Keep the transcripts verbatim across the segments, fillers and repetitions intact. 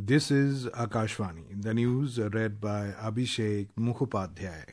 This is Akashvani. The news read by Abhishek Mukhopadhyay.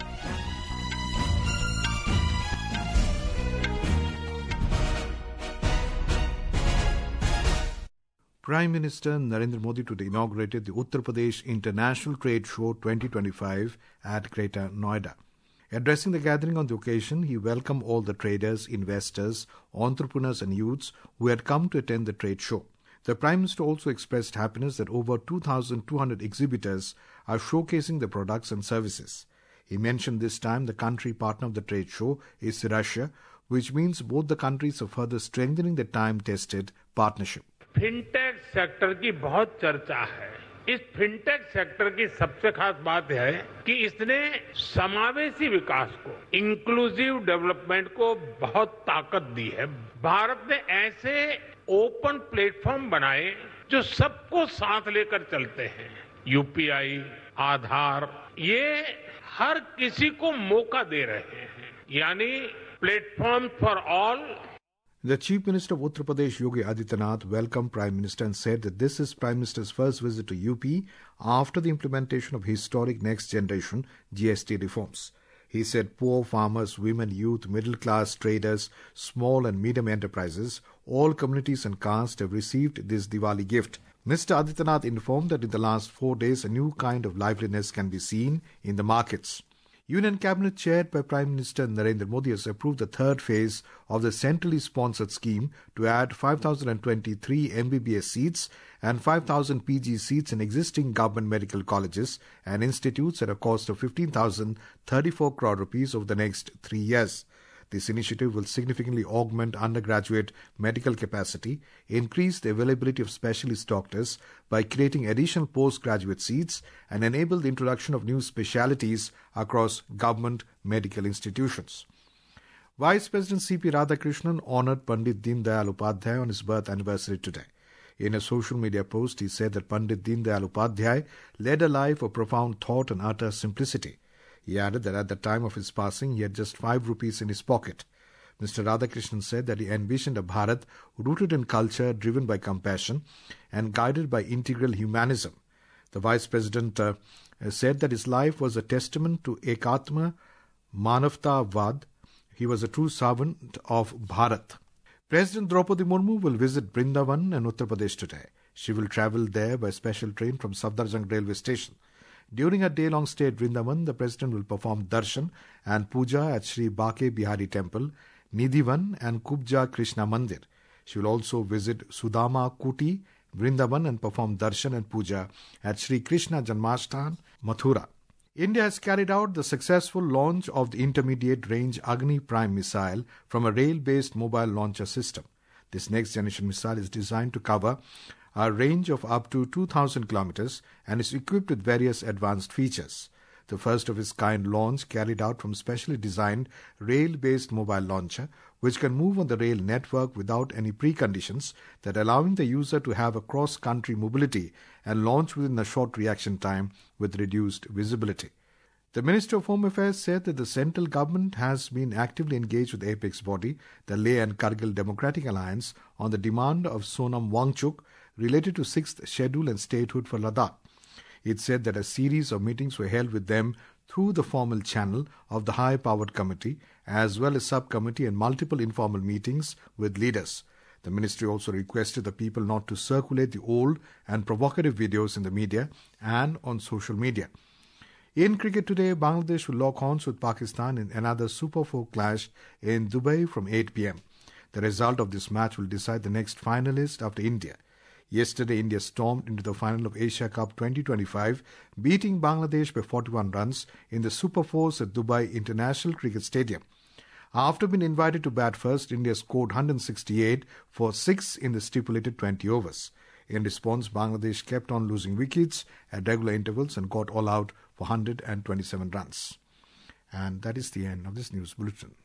Prime Minister Narendra Modi today inaugurated the Uttar Pradesh International Trade Show twenty twenty-five at Greater Noida. Addressing the gathering on the occasion, he welcomed all the traders, investors, entrepreneurs and youths who had come to attend the trade show. The Prime Minister also expressed happiness that over two thousand two hundred exhibitors are showcasing the products and services. He mentioned this time the country partner of the trade show is Russia, which means both the countries are further strengthening the time-tested partnership. Fintech sector की बहुत चर्चा है। इस fintech sector की सबसे खास बात है कि इसने समावेशी विकास को, इंक्लूसिव डेवलपमेंट को बहुत ताकत दी है। भारत ने ऐसे ओपन प्लेटफॉर्म बनाए जो सबको साथ लेकर चलते हैं। यूपीआई, आधार, ये हर किसी को मौका दे रहे हैं, यानी platform for all. The Chief Minister of Uttar Pradesh, Yogi Adityanath, welcomed Prime Minister and said that this is Prime Minister's first visit to U P after the implementation of historic next generation G S T reforms. He said poor farmers, women, youth, middle class, traders, small and medium enterprises, all communities and castes have received this Diwali gift. Mister Adityanath informed that in the last four days a new kind of liveliness can be seen in the markets. Union Cabinet chaired by Prime Minister Narendra Modi has approved the third phase of the centrally sponsored scheme to add five thousand twenty-three M B B S seats and five thousand P G seats in existing government medical colleges and institutes at a cost of fifteen thousand thirty-four crore rupees over the next three years. This initiative will significantly augment undergraduate medical capacity, increase the availability of specialist doctors by creating additional postgraduate seats, and enable the introduction of new specialities across government medical institutions. Vice President C P Radhakrishnan honoured Pandit Deen Dayal Upadhyay on his birth anniversary today. In a social media post, he said that Pandit Deen Dayal Upadhyay led a life of profound thought and utter simplicity. He added that at the time of his passing, he had just five rupees in his pocket. Mister Radhakrishnan said that he envisioned a Bharat rooted in culture, driven by compassion, and guided by integral humanism. The Vice President uh, said that his life was a testament to Ekatma Manavtavad. He was a true servant of Bharat. President Draupadi Murmu will visit Vrindavan and Uttar Pradesh today. She will travel there by special train from Safdarjung railway station. During a day-long stay at Vrindavan, the President will perform darshan and puja at Sri Bake Bihari Temple, Nidhivan and Kubja Krishna Mandir. She will also visit Sudama Kuti, Vrindavan and perform darshan and puja at Sri Krishna Janmashthan, Mathura. India has carried out the successful launch of the intermediate-range Agni Prime missile from a rail-based mobile launcher system. This next-generation missile is designed to cover a range of up to two thousand kilometers and is equipped with various advanced features. The first of its kind launch carried out from specially designed rail-based mobile launcher, which can move on the rail network without any preconditions, that allowing the user to have a cross-country mobility and launch within a short reaction time with reduced visibility. The Minister of Home Affairs said that the central government has been actively engaged with the apex body, the Leh and Kargil Democratic Alliance, on the demand of Sonam Wangchuk related to sixth Schedule and statehood for Ladakh. It said that a series of meetings were held with them through the formal channel of the high-powered committee, as well as subcommittee and multiple informal meetings with leaders. The ministry also requested the people not to circulate the old and provocative videos in the media and on social media. In cricket today, Bangladesh will lock horns with Pakistan in another Super four clash in Dubai from eight p m. The result of this match will decide the next finalist after India. Yesterday, India stormed into the final of Asia Cup twenty twenty-five, beating Bangladesh by forty-one runs in the Super Fours at Dubai International Cricket Stadium. After being invited to bat first, India scored one hundred sixty-eight for six in the stipulated twenty overs. In response, Bangladesh kept on losing wickets at regular intervals and got all out for one hundred twenty-seven runs. And that is the end of this news bulletin.